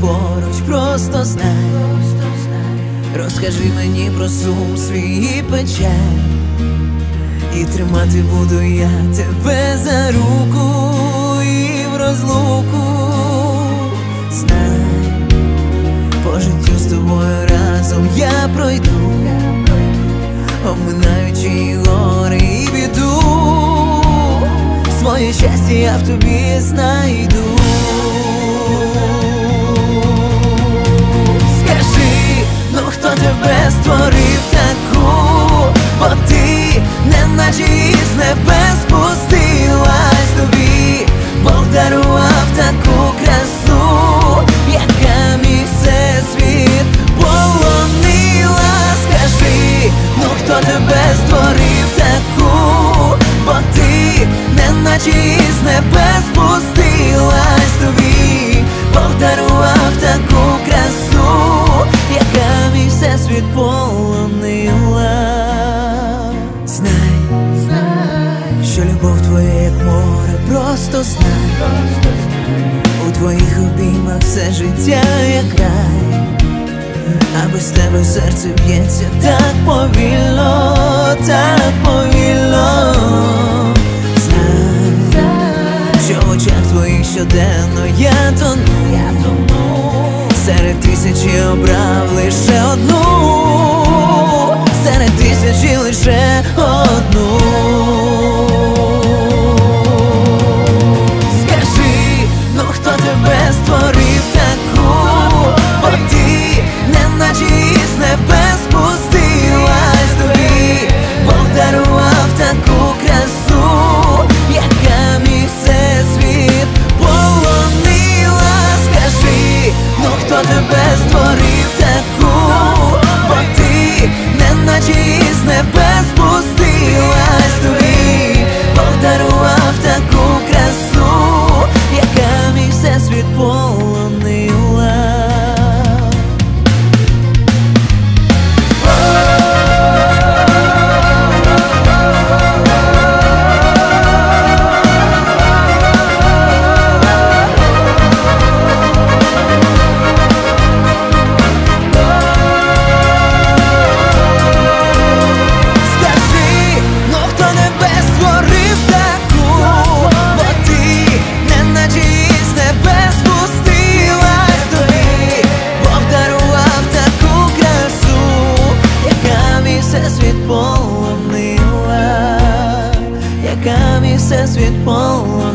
поруч, просто знай. Розкажи мені про сум свій і печаль, і тримати буду я тебе за руку і в розлуку. Знай, по життю з тобою разом я пройду, оминаючи і гори і біду. Своє щастя я в тобі знайду. Скажи, ну хто тебе створив таку? Бо ти неначе із небес спустилась, тобі Бог дарував таку красу, яка мій всесвіт полонила. Скажи, ну хто тебе створив таку? Бо ти неначе із небес спустилась, тобі Бог дарував таку красу, яка мій всесвіт полонила. Знай, що любов твоя як море, просто знай. У твоїх обіймах все життя як рай, а без тебе серце б'ється так повільно, так повільно. Знай, що в очах твоїх щоденно я тону, серед тисячі обрав лише одну, серед тисячі лише одну. Скажи, ну хто тебе створив таку? Бо ти неначе із небес спустилась, тобі Бог дарував таку красу, яка мій всесвіт полонила. Скажи, ну хто тебе створив таку? Бо ти неначе із небес спустилась, тобі Бог дарував таку красу, яка мій всесвіт полонила. Всесвіт полонила, яка мій всесвіт полонила.